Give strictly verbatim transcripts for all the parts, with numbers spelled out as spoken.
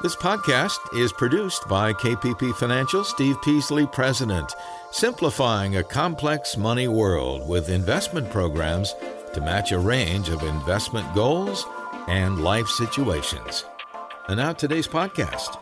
This podcast is produced by K P P Financial, Steve Peasley, President, simplifying a complex money world with investment programs to match a range of investment goals and life situations. And now today's podcast.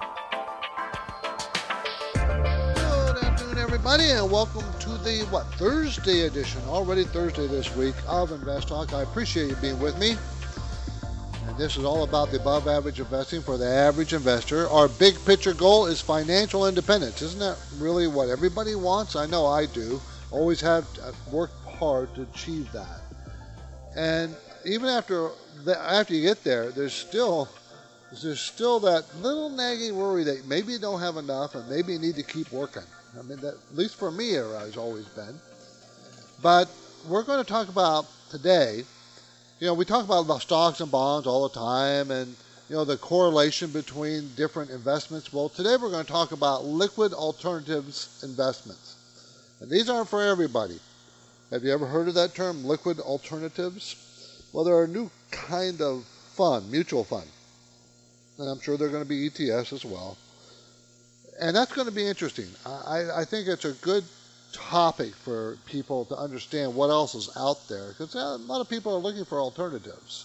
Good afternoon, everybody, and welcome to the, what, Thursday edition, already Thursday this week, of Invest Talk. I appreciate you being with me. And this is all about the above average investing for the average investor. Our big picture goal is financial independence. Isn't that really what everybody wants? I know I do. Always have worked hard to achieve that. And even after the, after you get there, there's still there's still that little nagging worry that maybe you don't have enough and maybe you need to keep working. I mean, that, at least for me, it has always been. But we're going to talk about today. You know, we talk about, about stocks and bonds all the time and, you know, the correlation between different investments. Well, today we're going to talk about liquid alternatives investments. And these aren't for everybody. Have you ever heard of that term, liquid alternatives? Well, they're a new kind of fund, mutual fund. And I'm sure they're going to be E T Fs as well. And that's going to be interesting. I, I think it's a good topic for people to understand what else is out there, because a lot of people are looking for alternatives.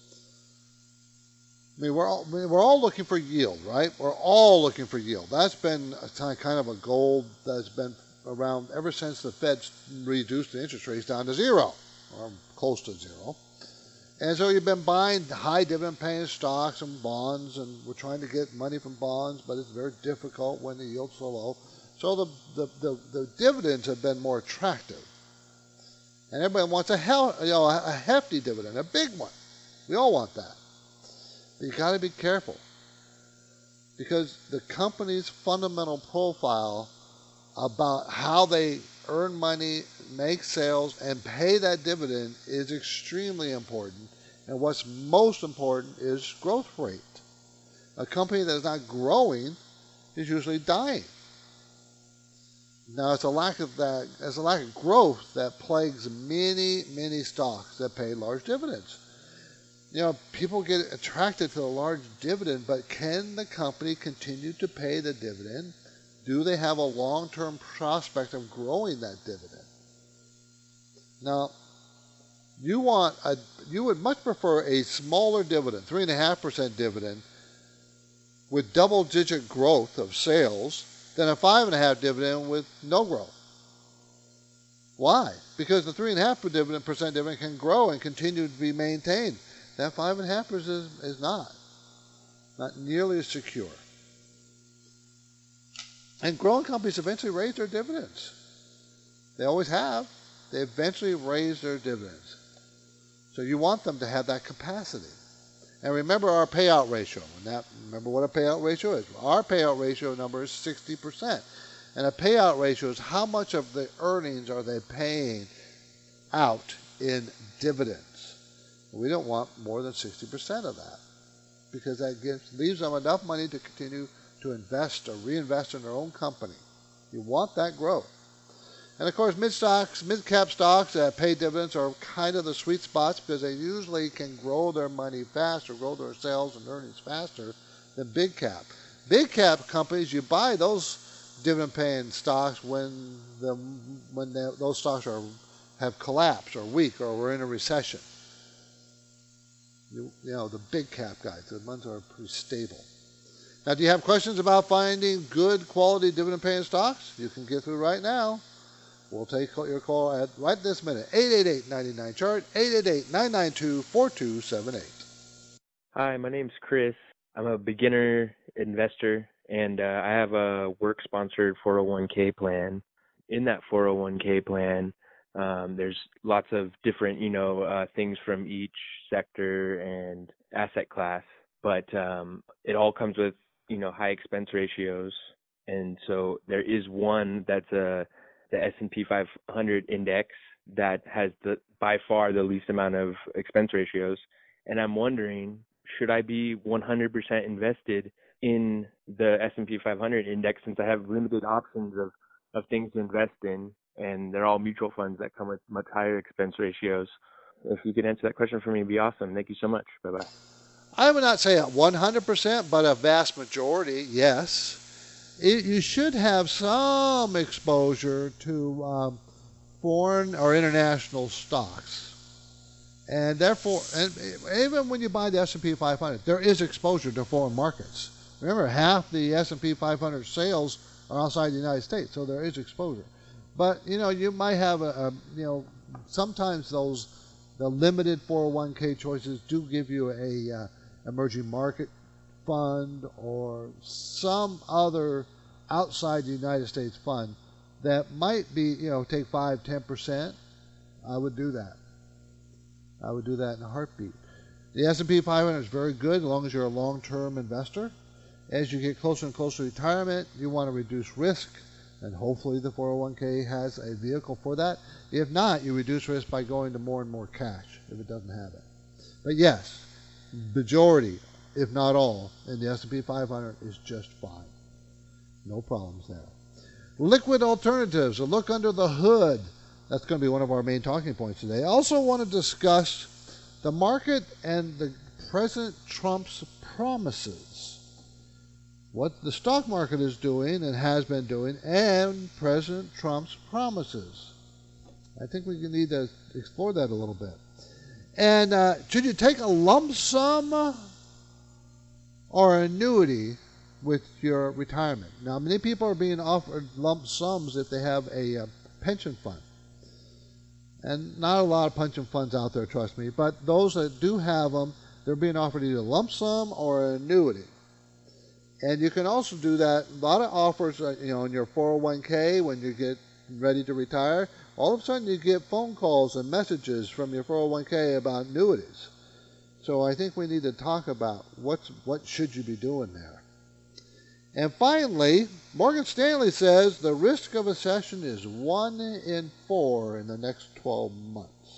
I mean, we're all I mean, we're all looking for yield, right? We're all looking for yield. That's been a kind of a goal that's been around ever since the Fed's reduced the interest rates down to zero, or close to zero. And so you've been buying high dividend paying stocks and bonds, and we're trying to get money from bonds, but it's very difficult when the yield's so low. So the, the, the, the dividends have been more attractive. And everybody wants a, hell, you know, a hefty dividend, a big one. We all want that. But you got to be careful. Because the company's fundamental profile about how they earn money, make sales, and pay that dividend is extremely important. And what's most important is growth rate. A company that is not growing is usually dying. Now, it's a lack of that, it's a lack of growth that plagues many, many stocks that pay large dividends. You know, people get attracted to the large dividend, but can the company continue to pay the dividend? Do they have a long-term prospect of growing that dividend? Now, you want a, you would much prefer a smaller dividend, three and a half percent dividend, with double-digit growth of sales, than a five and a half dividend with no growth. Why? Because the three and a half dividend percent dividend can grow and continue to be maintained. That five and a half percent is, is not, not nearly as secure. And growing companies eventually raise their dividends. They always have. They eventually raise their dividends. So you want them to have that capacity. And remember our payout ratio. And that, remember what a payout ratio is. Our payout ratio number is sixty percent. And a payout ratio is how much of the earnings are they paying out in dividends. We don't want more than sixty percent of that, because that gives, leaves them enough money to continue to invest or reinvest in their own company. You want that growth. And of course, mid stocks, mid-cap stocks that pay dividends are kind of the sweet spots, because they usually can grow their money faster, grow their sales and earnings faster than big cap. Big cap companies, you buy those dividend-paying stocks when the when the, those stocks are have collapsed or weak or we're in a recession. You, you know, the big cap guys, the ones that are pretty stable. Now, do you have questions about finding good quality dividend-paying stocks? You can get through right now. We'll take your call at right this minute, eight eight eight, nine nine, C H A R T, eight eight eight, nine nine two, four two seven eight. Hi, my name's Chris. I'm a beginner investor, and uh, I have a work-sponsored four oh one k plan. In that four oh one k plan, um, there's lots of different, you know, uh, things from each sector and asset class, but um, it all comes with, you know, high expense ratios. And so there is one that's a the S and P five hundred index that has the by far the least amount of expense ratios. And I'm wondering, should I be one hundred percent invested in the S and P five hundred index, since I have limited options of, of things to invest in, and they're all mutual funds that come with much higher expense ratios? If you could answer that question for me, it'd be awesome. Thank you so much. Bye-bye. I would not say a one hundred percent, but a vast majority, yes. It, you should have some exposure to um, foreign or international stocks. And therefore, and even when you buy the S and P five hundred, there is exposure to foreign markets. Remember, half the S and P five hundred sales are outside the United States, so there is exposure. But, you know, you might have a, a you know, sometimes those, the limited four oh one k choices do give you a uh, emerging market fund or some other outside the United States fund that might be, you know, take five, ten percent. I would do that. I would do that in a heartbeat. The S and P five hundred is very good as long as you're a long-term investor. As you get closer and closer to retirement, you want to reduce risk, and hopefully the four oh one k has a vehicle for that. If not, you reduce risk by going to more and more cash if it doesn't have it. But yes, majority, if not all, in the S and P five hundred is just fine. No problems there. Liquid alternatives, a look under the hood. That's going to be one of our main talking points today. I also want to discuss the market and the President Trump's promises. What the stock market is doing and has been doing, and President Trump's promises. I think we need to explore that a little bit. And uh, should you take a lump sum or annuity with your retirement? Now, many people are being offered lump sums if they have a uh, pension fund. And not a lot of pension funds out there, trust me, but those that do have them, they're being offered either a lump sum or an annuity. And you can also do that. A lot of offers, uh, you know, in your four oh one k when you get ready to retire, all of a sudden you get phone calls and messages from your four oh one k about annuities. So I think we need to talk about what's, what should you be doing there. And finally, Morgan Stanley says the risk of a recession is one in four in the next twelve months.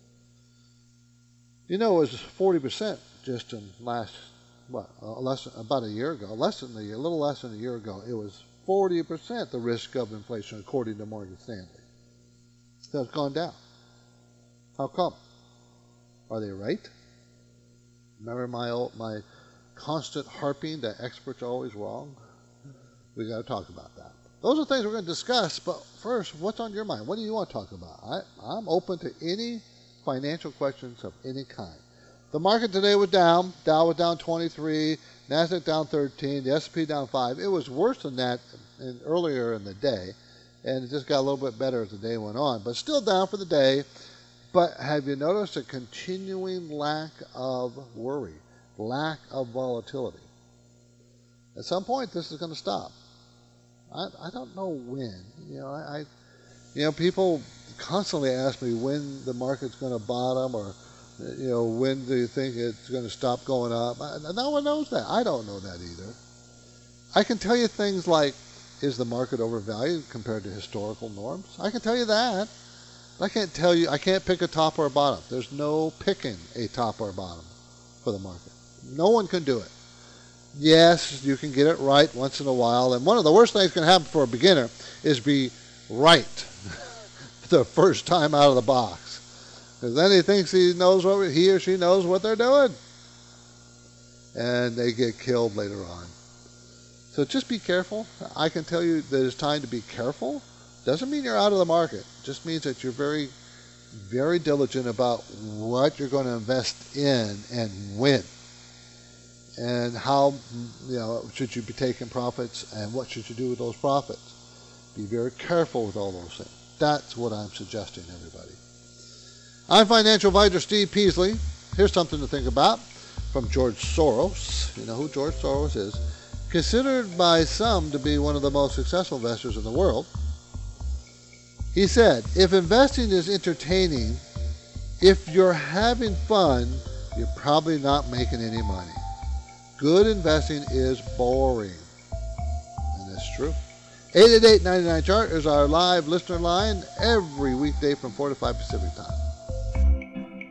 You know, it was forty percent just in last, what, uh, less, about a year ago, less than a year, a little less than a year ago. It was forty percent the risk of inflation, according to Morgan Stanley. So it's gone down. How come? Are they right? Remember my old, my constant harping that experts are always wrong? We got to talk about that. Those are things we're going to discuss, but first, what's on your mind? What do you want to talk about? I, I'm open to any financial questions of any kind. The market today was down. Dow was down twenty-three, NASDAQ down thirteen, the S and P down five. It was worse than that in, earlier in the day, and it just got a little bit better as the day went on, but still down for the day. But have you noticed a continuing lack of worry, lack of volatility? At some point, this is going to stop. I, I don't know when. You know, I, I, you know, people constantly ask me when the market's going to bottom, or, you know, when do you think it's going to stop going up? I, no one knows that. I don't know that either. I can tell you things like, is the market overvalued compared to historical norms? I can tell you that. But I can't tell you. I can't pick a top or a bottom. There's no picking a top or a bottom for the market. No one can do it. Yes, you can get it right once in a while, and one of the worst things that can happen for a beginner is be right the first time out of the box, because then he thinks he knows what he or she knows what they're doing, and they get killed later on. So just be careful. I can tell you that it's time to be careful. Doesn't mean you're out of the market. It just means that you're very, very diligent about what you're going to invest in and when. And how, you know, should you be taking profits, and what should you do with those profits? Be very careful with all those things. That's what I'm suggesting, everybody. I'm financial advisor Steve Peasley. Here's something to think about from George Soros. You know who George Soros is. Considered by some to be one of the most successful investors in the world. He said, if investing is entertaining, if you're having fun, you're probably not making any money. Good investing is boring. And that's true. eight eight eight, nine nine, chart is our live listener line every weekday from four to five Pacific time.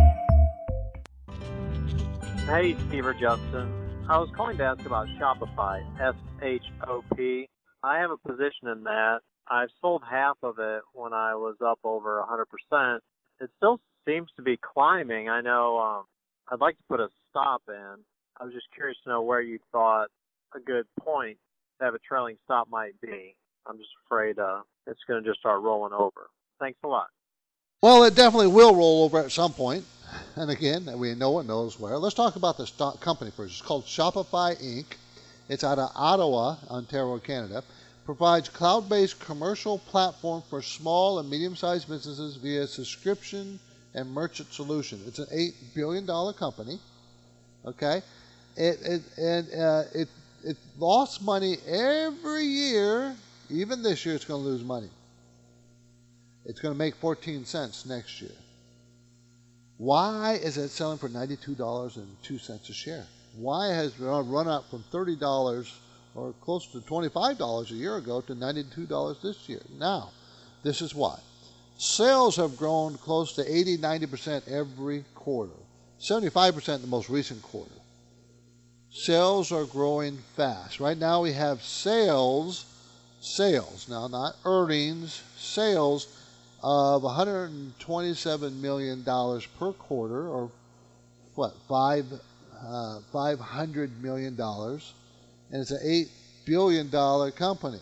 Hey, Steve or Justin. I was calling to ask about Shopify, S H O P. I have a position in that. I've sold half of it when I was up over one hundred percent. It still seems to be climbing. I know um, I'd like to put a stop in. I was just curious to know where you thought a good point to have a trailing stop might be. I'm just afraid uh, it's going to just start rolling over. Thanks a lot. Well, it definitely will roll over at some point. And again, we no one knows where. Let's talk about the stock company first. It's called Shopify Incorporated. It's out of Ottawa, Ontario, Canada. Provides cloud-based commercial platform for small and medium-sized businesses via subscription and merchant solution. It's an eight billion dollars company. Okay, it it and uh, it it lost money every year. Even this year, it's going to lose money. It's going to make fourteen cents next year. Why is it selling for ninety-two dollars and two cents a share? Why has it run up from thirty dollars or close to twenty-five dollars a year ago to ninety-two dollars this year? Now, this is why. Sales have grown close to eighty, ninety percent every quarter, seventy-five percent in the most recent quarter. Sales are growing fast. Right now we have sales, sales, now not earnings, sales of one hundred twenty-seven million dollars per quarter, or what, five, uh, five hundred million dollars, and it's an eight billion dollars company.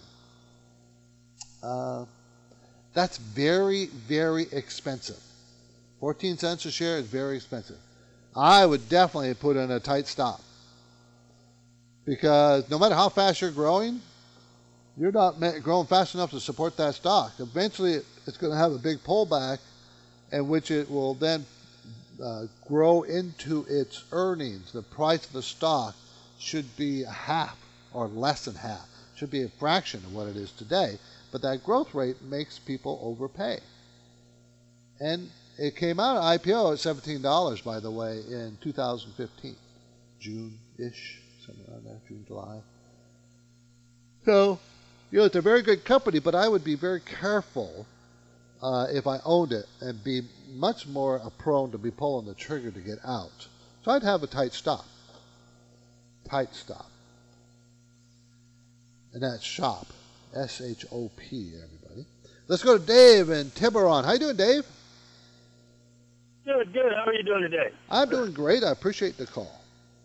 Uh, that's very, very expensive. fourteen cents a share is very expensive. I would definitely put in a tight stop, because no matter how fast you're growing, you're not growing fast enough to support that stock. Eventually, it's going to have a big pullback, in which it will then uh, grow into its earnings. The price of the stock should be half or less than half. Should be a fraction of what it is today. But that growth rate makes people overpay. And it came out of I P O at seventeen dollars, by the way, in two thousand fifteen. June-ish, somewhere around there, June, July. So, you know, it's a very good company, but I would be very careful uh, if I owned it, and be much more prone to be pulling the trigger to get out. So I'd have a tight stop. Tight stop. And that's SHOP. S H O P, everybody. Let's go to Dave in Tiburon. How you doing, Dave? Good, good. How are you doing today? I'm doing great. I appreciate the call.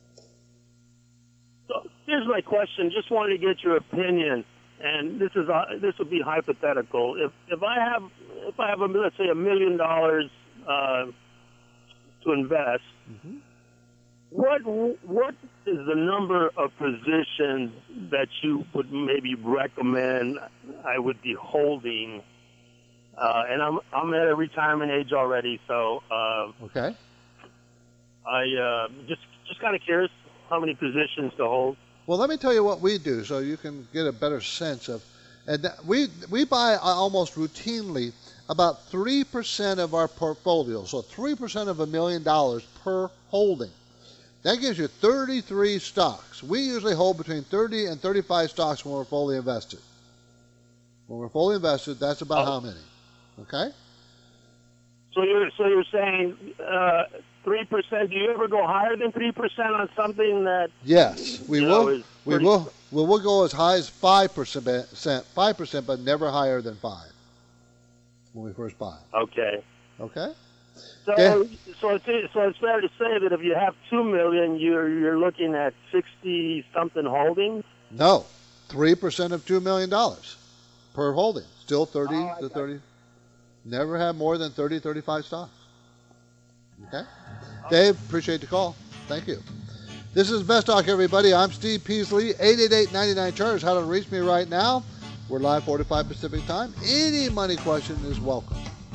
So here's my question. Just wanted to get your opinion, and this is uh, this would be hypothetical. If if I have if I have a, let's say a million dollars uh, to invest, mm-hmm. what what is the number of positions that you would maybe recommend I would be holding? Uh, and I'm I'm at a retirement age already, so uh, okay. I uh, just just kind of curious how many positions to hold. Well, let me tell you what we do, so you can get a better sense of. And we we buy almost routinely about three percent of our portfolio, so three percent of a million dollars per holding. That gives you thirty-three stocks. We usually hold between thirty and thirty-five stocks when we're fully invested. When we're fully invested, that's about oh. how many? Okay. So you're so you're saying uh, three percent. Do you ever go higher than three percent on something that? Yes, we will. Know, we pretty... will. We will go as high as five percent. Five percent, but never higher than five when we first buy. Okay. Okay. So, yeah. so it's so it's fair to say that if you have two million, you're you're looking at sixty something holdings. No, three percent of two million dollars per holding. Still thirty oh, to thirty. Never have more than thirty, thirty-five stocks. Okay? Dave, appreciate the call. Thank you. This is InvestTalk, everybody. I'm Steve Peasley. eight eight eight, nine nine, chart is how to reach me right now. We're live forty-five Pacific time. Any money question is welcome.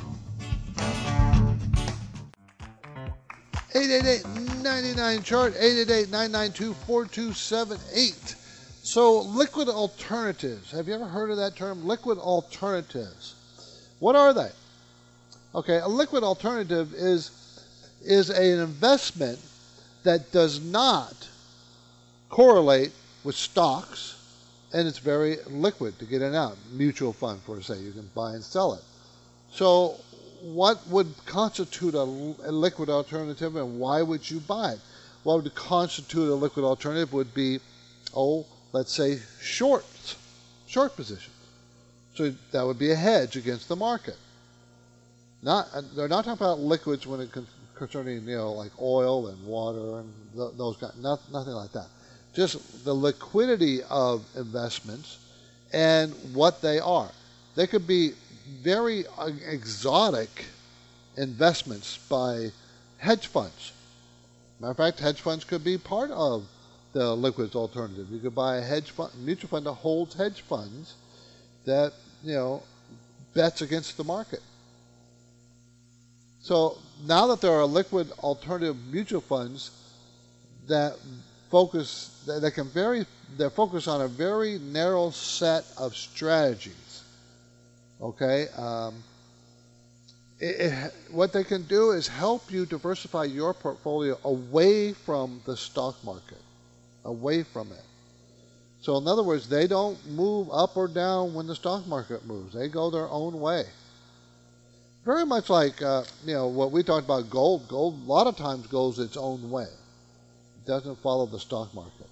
eight eight eight, nine nine, chart, eight eight eight, nine nine two, four two seven eight. So, liquid alternatives. Have you ever heard of that term? Liquid alternatives. What are they? Okay, a liquid alternative is is an investment that does not correlate with stocks, and it's very liquid to get in and out. Mutual fund, for say, you can buy and sell it. So what would constitute a, a liquid alternative, and why would you buy it? What would constitute a liquid alternative would be, oh, let's say shorts, short positions. So that would be a hedge against the market. Not, they're not talking about liquids when it concerning, you know, like oil and water and th- those kind, not, nothing like that. Just the liquidity of investments and what they are. They could be very uh, exotic investments by hedge funds. Matter of fact, hedge funds could be part of the liquids alternative. You could buy a hedge fund, mutual fund that holds hedge funds that, you know, bets against the market. So now that there are liquid alternative mutual funds that focus, that can very, they focus on a very narrow set of strategies. Okay, um, it, it, what they can do is help you diversify your portfolio away from the stock market, away from it. So in other words, they don't move up or down when the stock market moves. They go their own way. Very much like, uh, you know, what we talked about gold. Gold a lot of times goes its own way. It doesn't follow the stock market.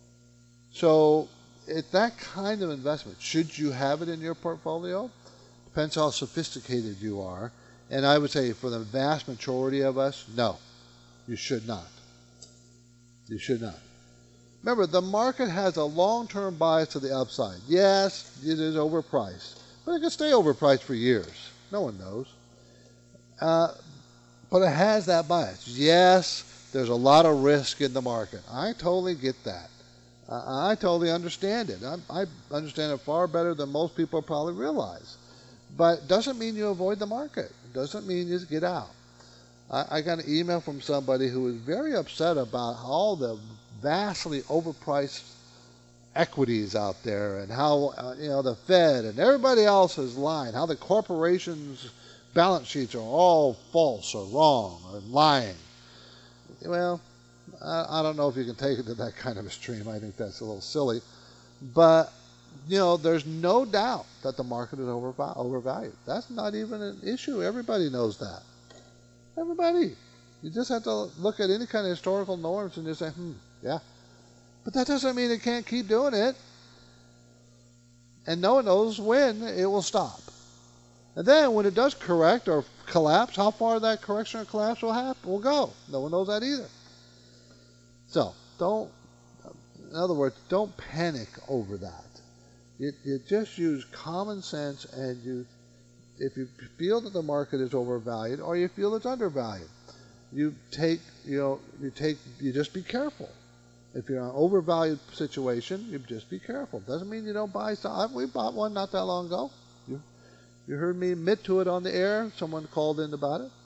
So it's that kind of investment. Should you have it in your portfolio? Depends how sophisticated you are. And I would say for the vast majority of us, no, you should not. You should not. Remember, the market has a long-term bias to the upside. Yes, it is overpriced, but it can stay overpriced for years. No one knows. Uh, but it has that bias. Yes, there's a lot of risk in the market. I totally get that. Uh, I totally understand it. I, I understand it far better than most people probably realize. But it doesn't mean you avoid the market. It doesn't mean you just get out. I, I got an email from somebody who was very upset about all the vastly overpriced equities out there and how, uh, you know, the Fed and everybody else is lying, how the corporations' balance sheets are all false or wrong or lying. Well, I, I don't know if you can take it to that kind of extreme. I think that's a little silly. But, you know, there's no doubt that the market is overval- overvalued. That's not even an issue. Everybody knows that. Everybody. You just have to look at any kind of historical norms and just say, hmm, yeah. But that doesn't mean it can't keep doing it. And no one knows when it will stop. And then when it does correct or collapse, how far that correction or collapse will happen will go. No one knows that either. So don't, in other words, don't panic over that. You, you just use common sense, and you, if you feel that the market is overvalued or you feel it's undervalued, you take, you know, you take, you just be careful. If you're in an overvalued situation, you just be careful. Doesn't mean you don't buy stock. We bought one not that long ago. You, you heard me admit to it on the air. Someone called in about it.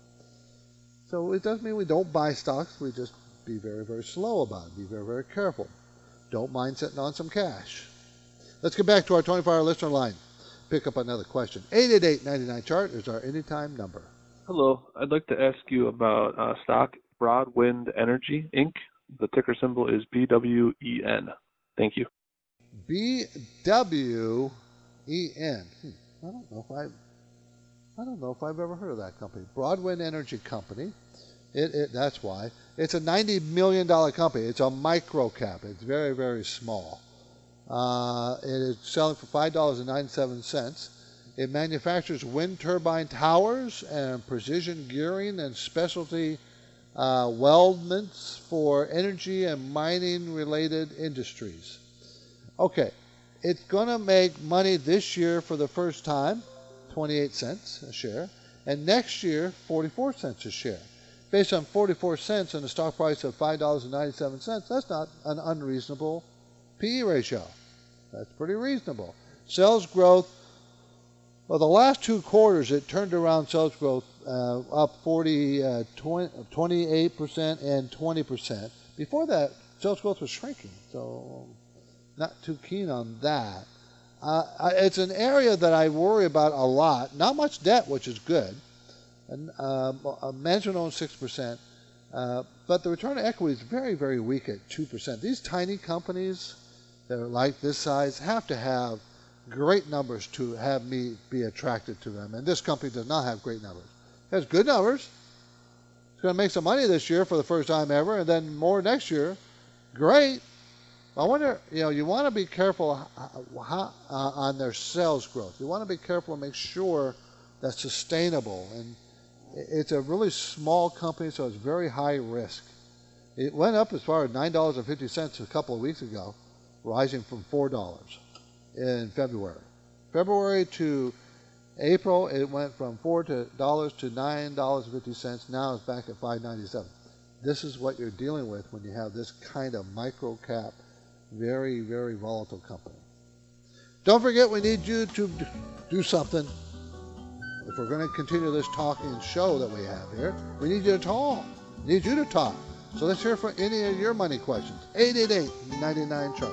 So it doesn't mean we don't buy stocks. We just be very, very slow about it. Be very, very careful. Don't mind sitting on some cash. Let's get back to our twenty-four hour listener line. Pick up another question. eight eight eight, nine nine, chart is our anytime number. Hello. I'd like to ask you about uh, stock Broadwind Energy, Incorporated. The ticker symbol is B W E N. Thank you. B W E N. Hmm. I don't know if I, I don't know if I've ever heard of that company. Broadwind Energy Company. It, it that's why it's a ninety million dollar company. It's a micro cap. It's very, very small. Uh, it is selling for five dollars and ninety-seven cents. It manufactures wind turbine towers and precision gearing and specialty Uh, weldments for energy and mining related industries. Okay, it's going to make money this year for the first time, twenty-eight cents a share, and next year, forty-four cents a share. Based on forty-four cents and a stock price of five dollars and ninety-seven cents, that's not an unreasonable P E ratio. That's pretty reasonable. Sales growth, well, the last two quarters, it turned around sales growth uh, up forty, uh, twenty, twenty-eight percent and twenty percent. Before that, sales growth was shrinking, so not too keen on that. Uh, it's an area that I worry about a lot. Not much debt, which is good. And uh, management owns six percent. Uh, but the return on equity is very, very weak at two percent. These tiny companies that are like this size have to have great numbers to have me be attracted to them. And this company does not have great numbers. It has good numbers. It's going to make some money this year for the first time ever, and then more next year. Great. I wonder, you know, you want to be careful how, how, uh, on their sales growth. You want to be careful and make sure that's sustainable. And It's a really small company, so it's very high risk. It went up as far as nine dollars and fifty cents a couple of weeks ago, rising from four dollars in February. February to April, it went from four dollars to nine dollars and fifty cents. Now it's back at five ninety-seven. This is what you're dealing with when you have this kind of micro cap, very, very volatile company. Don't forget, we need you to do something. If we're going to continue this talking show that we have here, we need you to talk. We need you to talk. So let's hear from any of your money questions. eight eight eight, nine nine, chart.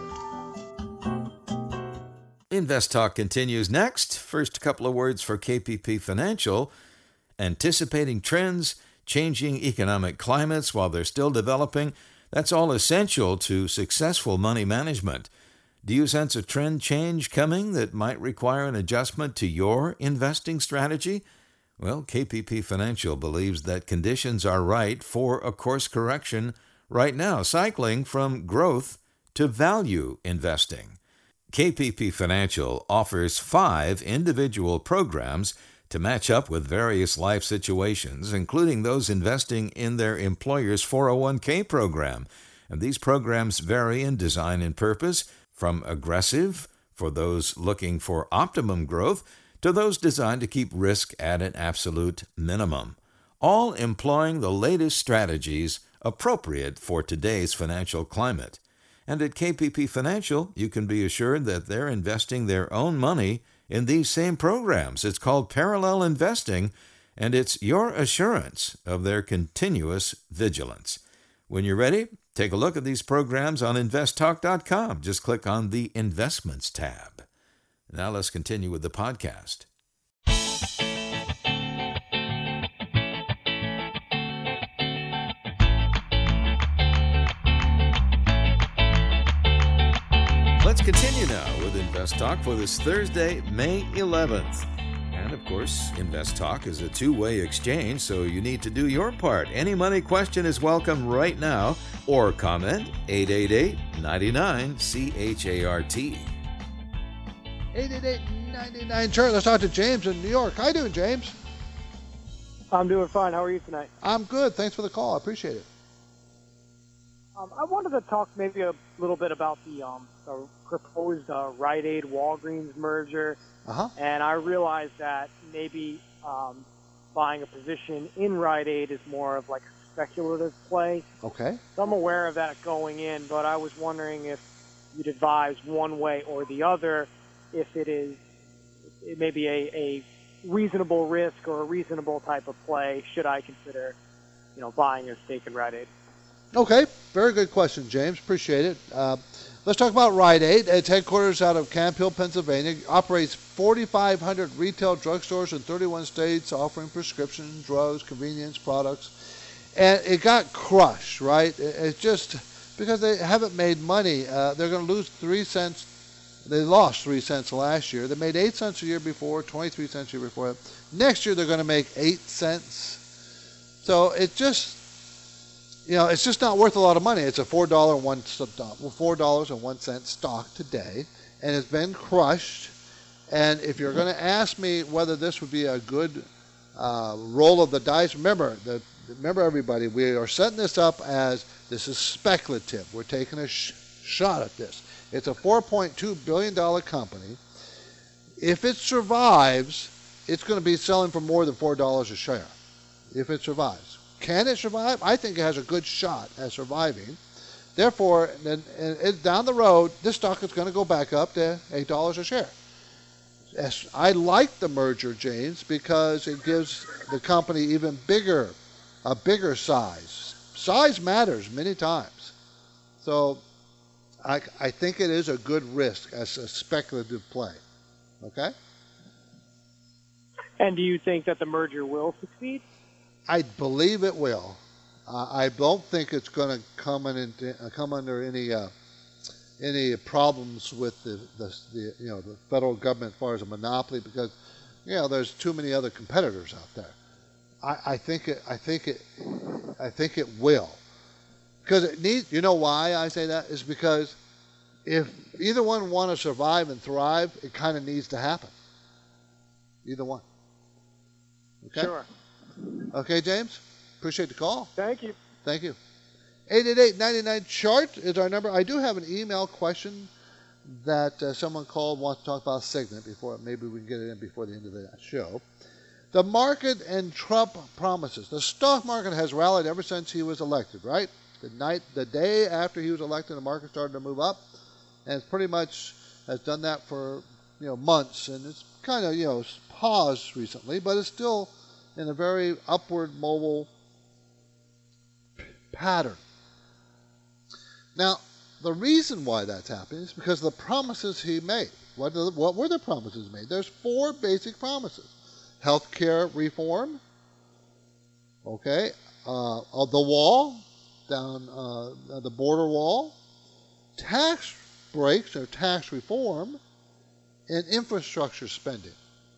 Invest Talk continues next. First, a couple of words for K P P Financial. Anticipating trends, changing economic climates while they're still developing, that's all essential to successful money management. Do you sense a trend change coming that might require an adjustment to your investing strategy? Well, K P P Financial believes that conditions are right for a course correction right now, cycling from growth to value investing. K P P Financial offers five individual programs to match up with various life situations, including those investing in their employer's four oh one k program. And these programs vary in design and purpose, from aggressive, for those looking for optimum growth, to those designed to keep risk at an absolute minimum, all employing the latest strategies appropriate for today's financial climate. And at K P P Financial, you can be assured that they're investing their own money in these same programs. It's called parallel investing, and it's your assurance of their continuous vigilance. When you're ready, take a look at these programs on invest talk dot com. Just click on the Investments tab. Now let's continue with the podcast. Let's continue now with Invest Talk for this Thursday, May eleventh. And of course, Invest Talk is a two-way exchange, so you need to do your part. Any money question is welcome right now, or comment eight eight eight, nine nine, C H A R T. eight eight eight, nine nine, chart. Let's talk to James in New York. How you doing, James? I'm doing fine. How are you tonight? I'm good. Thanks for the call. I appreciate it. Um, I wanted to talk maybe a little bit about the, um, the proposed uh, Rite Aid Walgreens merger. Uh-huh. And I realized that maybe um, buying a position in Rite Aid is more of like a speculative play. Okay. So I'm aware of that going in, but I was wondering if you'd advise one way or the other, if it is it may be a, a reasonable risk or a reasonable type of play. Should I consider, you know, buying a stake in Rite Aid? Okay, very good question, James. Appreciate it. Uh, let's talk about Rite Aid. Its headquarters out of Camp Hill, Pennsylvania, operates forty-five hundred retail drugstores in thirty-one states, offering prescription drugs, convenience products, and it got crushed. Right? It, it's just because they haven't made money. Uh, they're going to lose three cents. They lost three cents last year. They made eight cents a year before, twenty-three cents a year before. Next year they're going to make eight cents. So it just. You know, it's just not worth a lot of money. It's a four dollars and one stock, four dollars and one cent stock today, and it's been crushed. And if you're going to ask me whether this would be a good uh, roll of the dice, remember, the, remember everybody, we are setting this up as this is speculative. We're taking a sh- shot at this. It's a four point two billion dollars company. If it survives, it's going to be selling for more than four dollars a share. If it survives. Can it survive? I think it has a good shot at surviving. Therefore, and, and it, down the road, this stock is going to go back up to eight dollars a share. Yes, I like the merger, James, because it gives the company even bigger, a bigger size. Size matters many times. So I, I think it is a good risk as a speculative play. Okay? And do you think that the merger will succeed? I believe it will. Uh, I don't think it's going to come in, uh, come under any uh, any problems with the, the, the you know the federal government as far as a monopoly, because you know there's too many other competitors out there. I, I think it. I think it. I think it will, because it needs. You know why I say that is because if either one want to survive and thrive, it kind of needs to happen. Either one. Okay. Sure. Okay, James? Appreciate the call. Thank you. Thank you. eight eight eight, nine nine, chart is our number. I do have an email question that uh, someone called, wants to talk about Signet before, maybe we can get it in before the end of the show. The market and Trump promises. The stock market has rallied ever since he was elected, right? The night, the day after he was elected, the market started to move up, and it's pretty much has done that for, you know, months, and it's kind of, you know, paused recently, but it's still in a very upward mobile pattern. Now, the reason why that's happening is because of the promises he made. What, the, what were the promises made? There's four basic promises. Healthcare reform, okay, uh, uh, the wall, down uh, the border wall, tax breaks or tax reform, and infrastructure spending.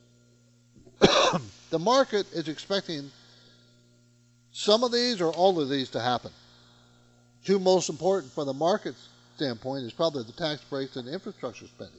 The market is expecting some of these or all of these to happen. Two most important from the market standpoint is probably the tax breaks and infrastructure spending.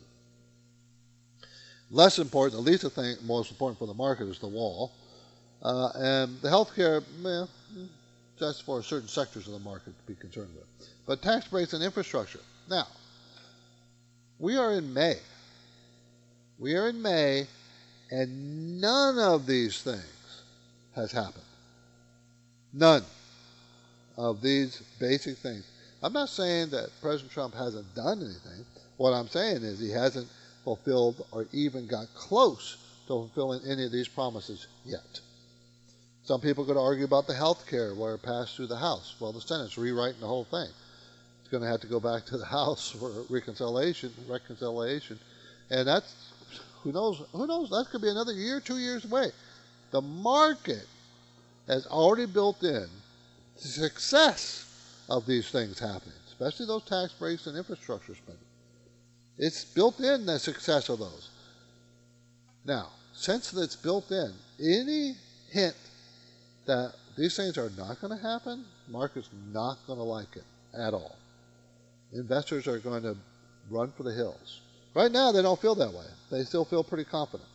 Less important, the least thing, most important for the market is the wall. Uh, and the healthcare, well, just for certain sectors of the market to be concerned with. But tax breaks and infrastructure. Now, we are in May. We are in May, and none of these things has happened. None of these basic things. I'm not saying that President Trump hasn't done anything. What I'm saying is he hasn't fulfilled or even got close to fulfilling any of these promises yet. Some people are going to argue about the health care where it passed through the House. Well, the Senate's rewriting the whole thing. It's going to have to go back to the House for reconciliation, reconciliation, and that's, who knows, who knows, that could be another year, two years away. The market has already built in the success of these things happening, especially those tax breaks and infrastructure spending. It's built in the success of those. Now, since it's built in, any hint that these things are not going to happen, the market's not going to like it at all. Investors are going to run for the hills. Right now, they don't feel that way. They still feel pretty confident.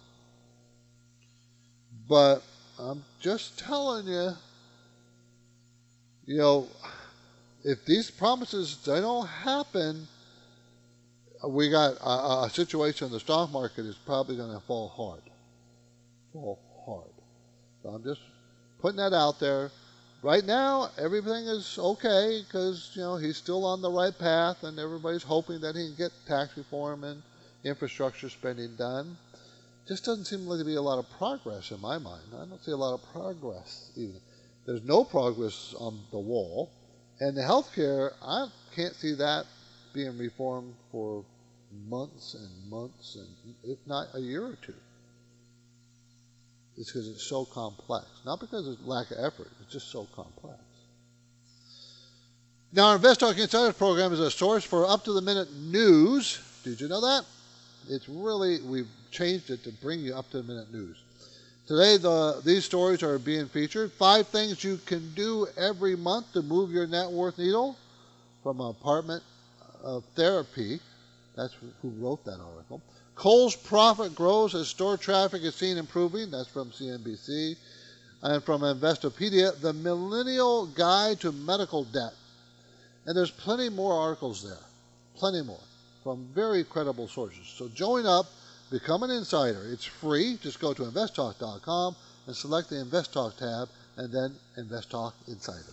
But I'm just telling you, you know, if these promises, they don't happen, we got a, a situation in the stock market is probably going to fall hard. Fall hard. So I'm just putting that out there. Right now, everything is okay because, you know, he's still on the right path and everybody's hoping that he can get tax reform and infrastructure spending done. Just doesn't seem like to be a lot of progress in my mind. I don't see a lot of progress even. There's no progress on the wall. And the health care, I can't see that being reformed for months and months, and if not a year or two. It's because it's so complex. Not because of lack of effort, it's just so complex. Now, our Invest Talk Insiders program is a source for up-to-the-minute news. Did you know that? It's really, we've changed it to bring you up-to-the-minute news. Today, the, these stories are being featured. Five things you can do every month to move your net worth needle from Apartment of Therapy. That's who wrote that article. Kohl's profit grows as store traffic is seen improving. That's from C N B C. And from Investopedia, the Millennial Guide to Medical Debt. And there's plenty more articles there. Plenty more from very credible sources. So join up. Become an insider. It's free. Just go to invest talk dot com and select the InvestTalk tab and then InvestTalk Insider.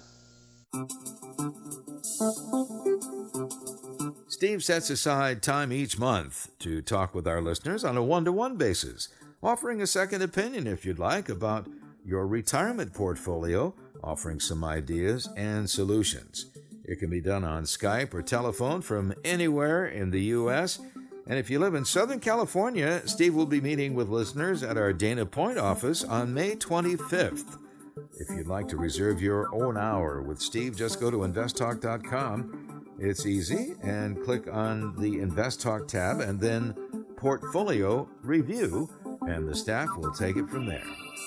Steve sets aside time each month to talk with our listeners on a one-to-one basis, offering a second opinion if you'd like about your retirement portfolio, offering some ideas and solutions. It can be done on Skype or telephone from anywhere in the U S, and if you live in Southern California, Steve will be meeting with listeners at our Dana Point office on May twenty-fifth. If you'd like to reserve your own hour with Steve, just go to invest talk dot com. It's easy, and click on the InvestTalk tab and then Portfolio Review, and the staff will take it from there.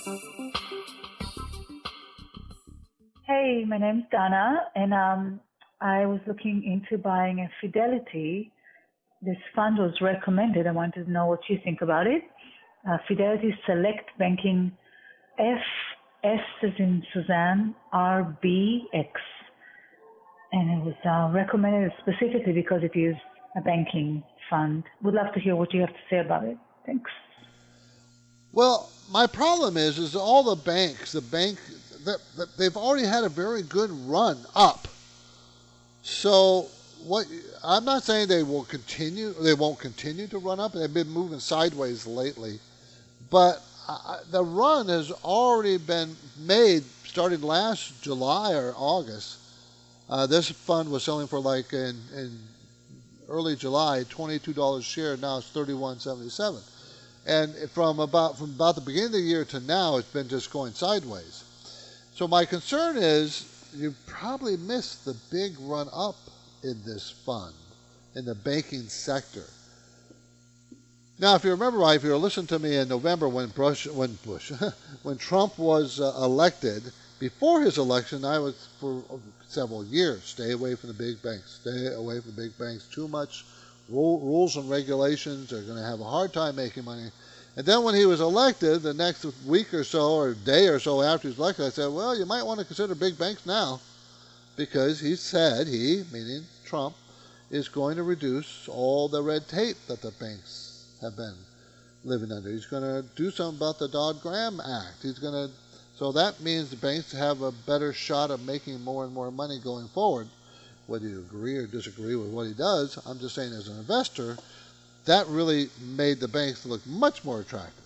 Hey, my name's Donna, and um, I was looking into buying a Fidelity. This fund was recommended. I wanted to know what you think about it. Uh, Fidelity Select Banking F S as in Suzanne, R B X. And it was uh, recommended specifically because it is a banking fund. Would love to hear what you have to say about it. Thanks. Well, my problem is, is all the banks, the bank, they've already had a very good run up. So what? I'm not saying they will continue. They won't continue to run up. They've been moving sideways lately, but uh, the run has already been made starting last July or August. Uh, this fund was selling for like in, in early July, twenty-two dollars a share. Now it's thirty-one seventy-seven. And from about from about the beginning of the year to now, it's been just going sideways. So my concern is you probably missed the big run up in this fund, in the banking sector. Now, if you remember right, if you were listening to me in November when Bush, when Bush, when Trump was uh, elected, before his election, I was for several years, stay away from the big banks, stay away from the big banks, too much rules and regulations, are going to have a hard time making money. And then when he was elected, the next week or so, or day or so after he was elected, I said, well, you might want to consider big banks now, because he said, he, meaning Trump, is going to reduce all the red tape that the banks have been living under. He's going to do something about the Dodd-Graham Act. He's going to, so that means the banks have a better shot of making more and more money going forward. Whether you agree or disagree with what he does, I'm just saying as an investor, that really made the banks look much more attractive.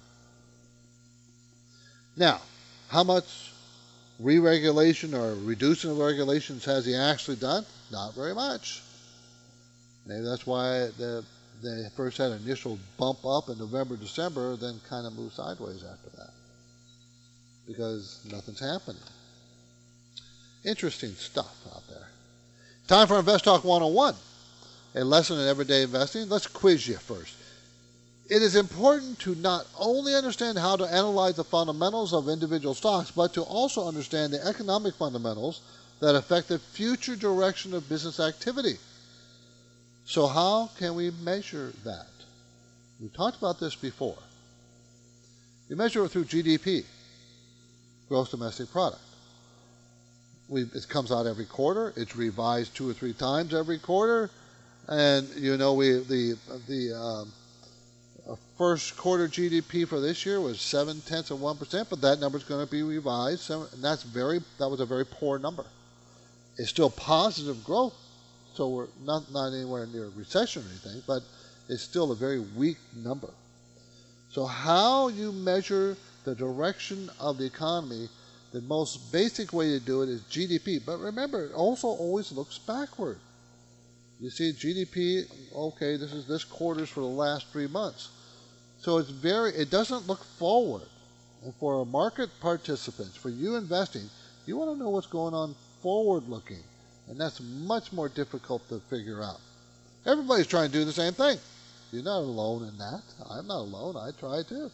Now, how much re-regulation or reducing of regulations has he actually done? Not very much. Maybe that's why the, they first had an initial bump up in November, December, then kind of moved sideways after that. Because nothing's happening. Interesting stuff out there. Time for Invest Talk one oh one, a lesson in everyday investing. Let's quiz you first. It is important to not only understand how to analyze the fundamentals of individual stocks, but to also understand the economic fundamentals that affect the future direction of business activity. So how can we measure that? We talked about this before. You measure it through G D P, gross domestic product. We, it comes out every quarter. It's revised two or three times every quarter, and you know we the the um, first quarter G D P for this year was seven tenths of one percent, but that number is going to be revised, and that's very that was a very poor number. It's still positive growth, so we're not not anywhere near recession or anything, but it's still a very weak number. So how you measure the direction of the economy? The most basic way to do it is G D P. But remember, it also always looks backward. You see G D P, okay, this is this quarter's for the last three months. So it's very, it doesn't look forward. And for market participants, for you investing, you want to know what's going on forward looking. And that's much more difficult to figure out. Everybody's trying to do the same thing. You're not alone in that. I'm not alone. I try too.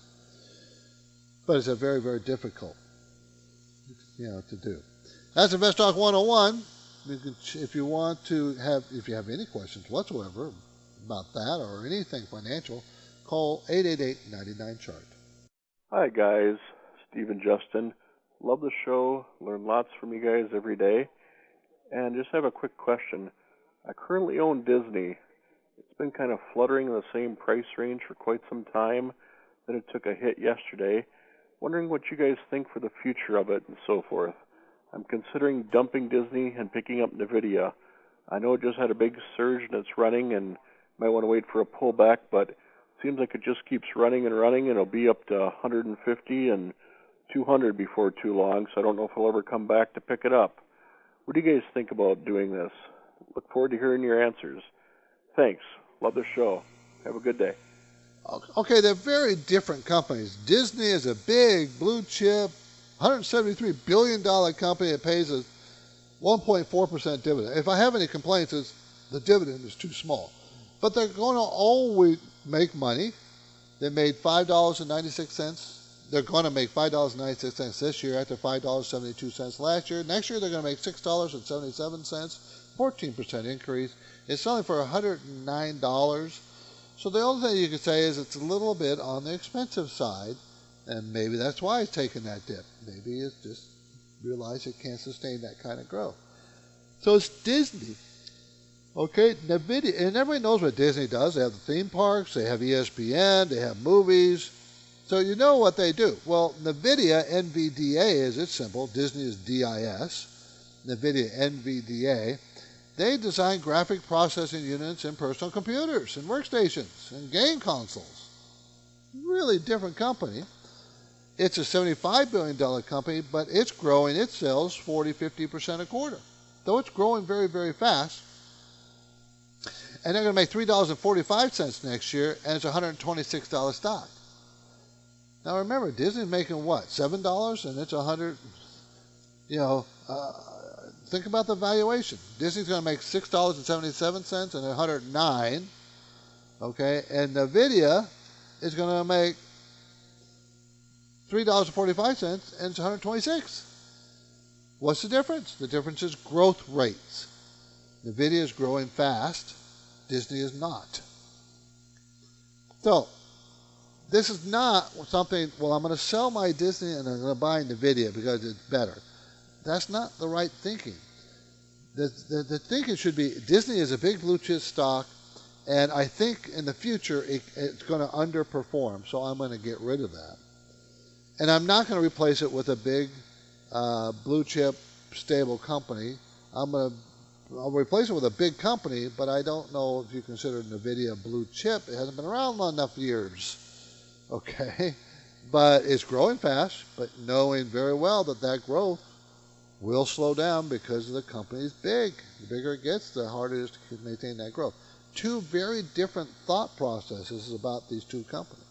But it's a very, very difficult. You know, to do. That's Invest Talk one oh one. You can, if you want to have, if you have any questions whatsoever about that or anything financial, call eight eight eight, nine nine, chart. Hi guys, Steve and Justin. Love the show. Learn lots from you guys every day. And just have a quick question. I currently own Disney. It's been kind of fluttering in the same price range for quite some time. Then it took a hit yesterday. Wondering what you guys think for the future of it and so forth. I'm considering dumping Disney and picking up NVIDIA. I know it just had a big surge and it's running and might want to wait for a pullback, but it seems like it just keeps running and running and it'll be up to one hundred fifty and two hundred before too long, so I don't know if I'll ever come back to pick it up. What do you guys think about doing this? Look forward to hearing your answers. Thanks. Love the show. Have a good day. Okay, they're very different companies. Disney is a big blue chip, one hundred seventy-three billion dollars company that pays a one point four percent dividend. If I have any complaints, it's the dividend is too small. But they're going to always make money. They made five dollars and ninety-six cents. They're going to make five dollars and ninety-six cents this year after five dollars and seventy-two cents last year. Next year, they're going to make six dollars and seventy-seven cents, fourteen percent increase. It's selling for one hundred nine dollars. So the only thing you could say is it's a little bit on the expensive side, And maybe that's why it's taking that dip. Maybe it's just realized it can't sustain that kind of growth. So it's Disney. Okay, NVIDIA, and everybody knows what Disney does. They have the theme parks, they have E S P N, they have movies. So you know what they do. Well, NVIDIA, N V D A is its symbol. Disney is D I S. NVIDIA, N V D A. They design graphic processing units in personal computers and workstations and game consoles. Really different company. It's a seventy-five billion dollars company, but it's growing its sales forty, fifty percent a quarter. Though it's growing very, very fast. And they're going to make three dollars and forty-five cents next year, and it's a one hundred twenty-six dollars stock. Now remember, Disney's making what, seven dollars, and it's one hundred, you know, uh, think about the valuation. Disney's going to make six dollars and seventy-seven cents and one hundred nine dollars, okay, and NVIDIA is going to make three dollars and forty-five cents, and it's one hundred twenty-six dollars. What's the difference? The difference is growth rates. NVIDIA is growing fast. Disney is not. So, this is not something, well, I'm going to sell my Disney and I'm going to buy NVIDIA because it's better. That's not the right thinking. The, the, the thinking should be Disney is a big blue chip stock, and I think in the future it, it's going to underperform, so I'm going to get rid of that. And I'm not going to replace it with a big uh, blue chip stable company. I'm going to I'll replace it with a big company, but I don't know if you consider NVIDIA a blue chip. It hasn't been around long enough years. Okay? But it's growing fast, but knowing very well that that growth will slow down because the company is big. The bigger it gets, the harder it is to maintain that growth. Two very different thought processes about these two companies.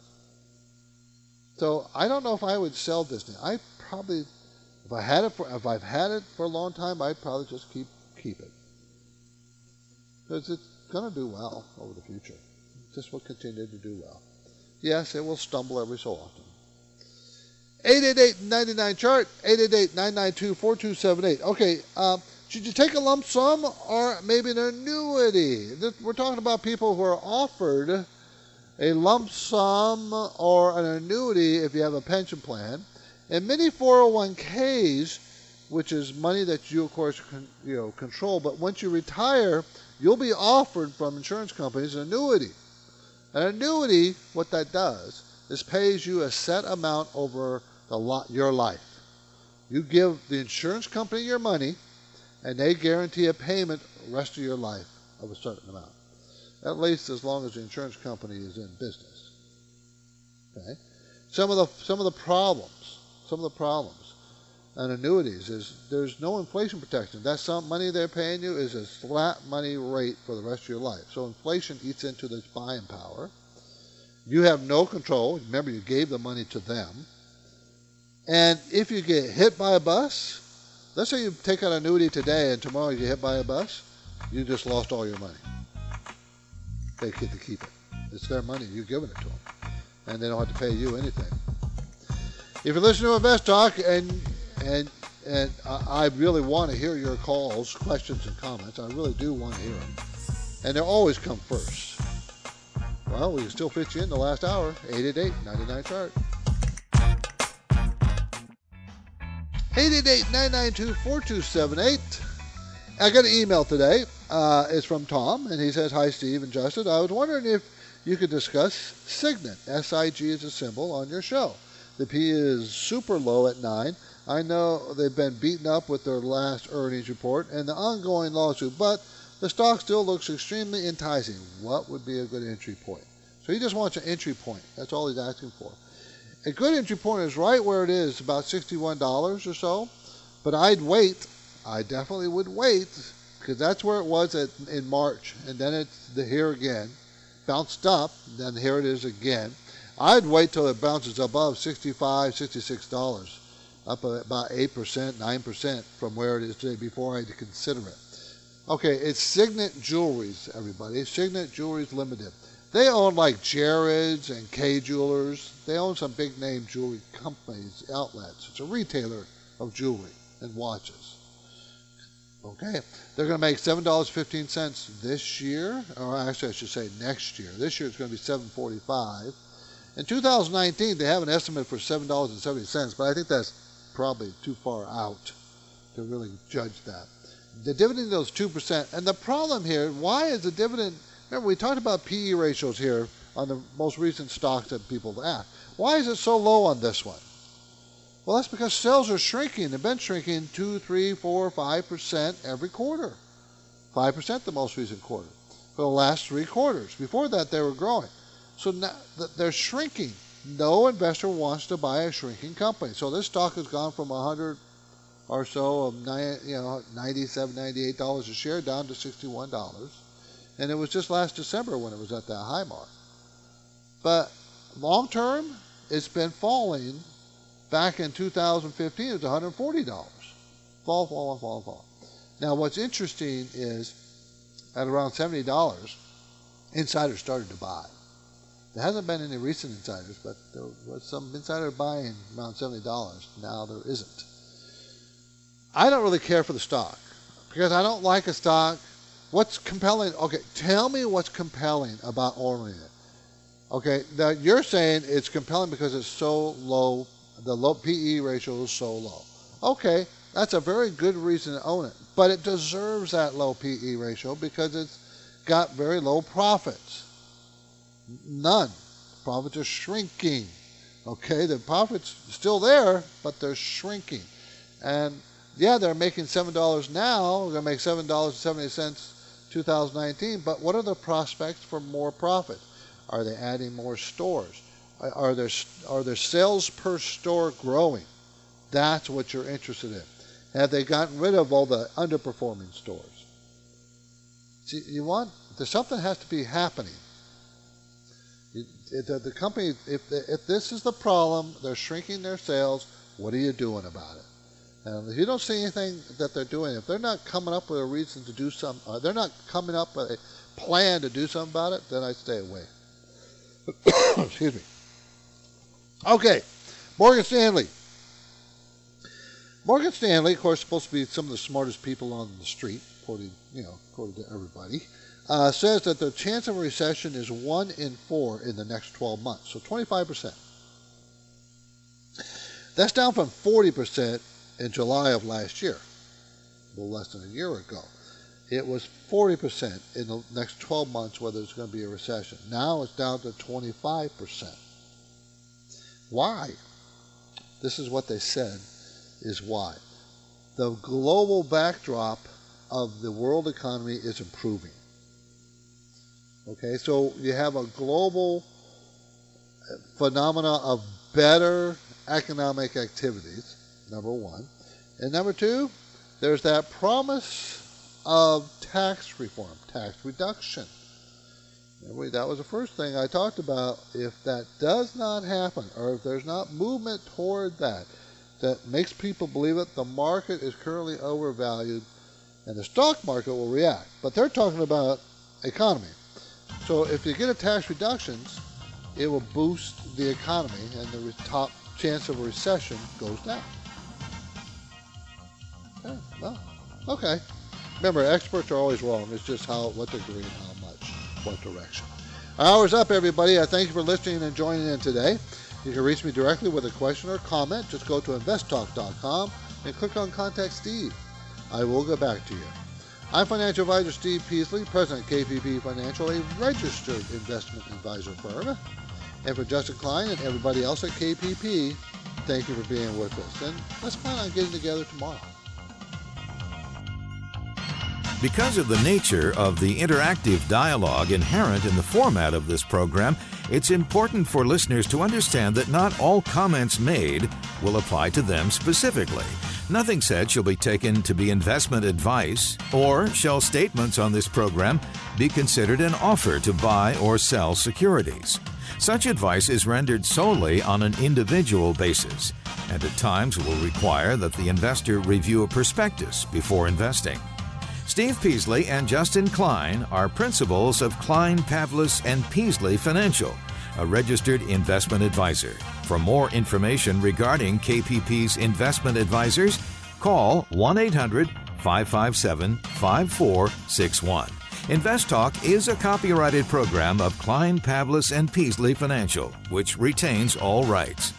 So I don't know if I would sell Disney. I probably, if I had it for, if I've had it for a long time, I'd probably just keep keep it. Because it's going to do well over the future. It just will continue to do well. Yes, it will stumble every so often. eight eight eight, nine nine, chart, eight eight eight, nine nine two, four two seven eight. Okay, um, should you take a lump sum or maybe an annuity? We're talking about people who are offered a lump sum or an annuity if you have a pension plan. And many four oh one k's, which is money that you, of course, can, you know, control, but once you retire, you'll be offered from insurance companies an annuity. An annuity, what that does, is pays you a set amount over the lot, your life. You give the insurance company your money, and they guarantee a payment the rest of your life of a certain amount. At least as long as the insurance company is in business. Okay? Some of the some of the problems, some of the problems on annuities is there's no inflation protection. That some money they're paying you is a flat money rate for the rest of your life. So inflation eats into this buying power. You have no control. Remember, you gave the money to them. And if you get hit by a bus, let's say you take out an annuity today and tomorrow you get hit by a bus, you just lost all your money. They get to keep it. It's their money. You're giving it to them. And they don't have to pay you anything. If you're listening to Invest Talk and and and I really want to hear your calls, questions, and comments. I really do want to hear them. And they always come first. Well, we can still fit you in the last hour. eight eight eight, nine nine, chart. eight eight eight, nine nine two, four two seven eight. I got an email today. Uh, it's from Tom, and he says, "Hi, Steve and Justin. I was wondering if you could discuss Signet, S I G is a symbol, on your show. The P is super low at nine. I know they've been beaten up with their last earnings report and the ongoing lawsuit, but the stock still looks extremely enticing. What would be a good entry point?" So he just wants an entry point. That's all he's asking for. A good entry point is right where it is, about sixty-one dollars or so. But I'd wait. I definitely would wait, because that's where it was at, in March. And then it's the, here again. Bounced up, then here it is again. I'd wait till it bounces above sixty-five, sixty-six dollars. Up about eight percent, nine percent from where it is today before I'd consider it. Okay, it's Signet Jewelries, everybody. Signet Jewelries Limited. They own like Jared's and K Jewelers. They own some big name jewelry companies, outlets. It's a retailer of jewelry and watches. Okay, they're going to make seven dollars and fifteen cents this year, or actually I should say next year. This year it's going to be seven dollars and forty-five cents. In two thousand nineteen, they have an estimate for seven dollars and seventy cents, but I think that's probably too far out to really judge that. The dividend is two percent. And the problem here, why is the dividend, remember we talked about P E ratios here on the most recent stocks that people asked. Why is it so low on this one? Well, that's because sales are shrinking. They've been shrinking two, three, four, five percent every quarter. five percent the most recent quarter for the last three quarters. Before that, they were growing. So now they're shrinking. No investor wants to buy a shrinking company. So this stock has gone from one hundred or so of you know ninety-seven, ninety-eight dollars a share down to sixty-one dollars. And it was just last December when it was at that high mark. But long term, it's been falling. Back in two thousand fifteen, it was one hundred forty dollars. Fall, fall, fall, fall. Now, what's interesting is at around seventy dollars, insiders started to buy. There hasn't been any recent insiders, but there was some insider buying around seventy dollars. Now there isn't. I don't really care for the stock because I don't like a stock. What's compelling? Okay, tell me what's compelling about owning it. Okay, now you're saying it's compelling because it's so low. The low P E ratio is so low. Okay, that's a very good reason to own it. But it deserves that low P E ratio because it's got very low profits. None. Profits are shrinking. Okay, the profits are still there, but they're shrinking. And yeah, they're making seven dollars now. They're going to make seven dollars and seventy cents two thousand nineteen. But what are the prospects for more profit? Are they adding more stores? Are there, are their sales per store growing? That's what you're interested in. Have they gotten rid of all the underperforming stores? See, you want, there's something has to be happening. It, it, the, the company, if, if this is the problem, they're shrinking their sales, what are you doing about it? And if you don't see anything that they're doing, if they're not coming up with a reason to do something, or they're not coming up with a plan to do something about it, then I stay away. Excuse me. Okay, Morgan Stanley. Morgan Stanley, of course, supposed to be some of the smartest people on the street, according, you know, according to everybody, uh, says that the chance of a recession is one in four in the next twelve months, so twenty-five percent. That's down from forty percent in July of last year, a little less than a year ago. It was forty percent in the next twelve months whether it's going to be a recession. Now it's down to twenty-five percent. Why? This is what they said is why. The global backdrop of the world economy is improving. Okay, so you have a global phenomena of better economic activities, number one. And number two, there's that promise of tax reform, tax reduction. Remember, that was the first thing I talked about. If that does not happen, or if there's not movement toward that, that makes people believe it, the market is currently overvalued, and the stock market will react. But they're talking about economy. So if you get a tax reductions, it will boost the economy, and the top chance of a recession goes down. Okay, well, okay. Remember, experts are always wrong. It's just how, what degree and how much, what direction. Our hour's up, everybody. I thank you for listening and joining in today. You can reach me directly with a question or comment. Just go to invest talk dot com and click on Contact Steve. I will get back to you. I'm financial advisor Steve Peasley, president of K P P Financial, a registered investment advisor firm. And for Justin Klein and everybody else at K P P, thank you for being with us. And let's plan on getting together tomorrow. Because of the nature of the interactive dialogue inherent in the format of this program, it's important for listeners to understand that not all comments made will apply to them specifically. Nothing said shall be taken to be investment advice, or shall statements on this program be considered an offer to buy or sell securities. Such advice is rendered solely on an individual basis, and at times will require that the investor review a prospectus before investing. Steve Peasley and Justin Klein are principals of Klein, Pavlis and Peasley Financial, a registered investment advisor. For more information regarding K P P's investment advisors, call one eight hundred five five seven five four six one. Invest Talk is a copyrighted program of Klein, Pavlis, and Peasley Financial, which retains all rights.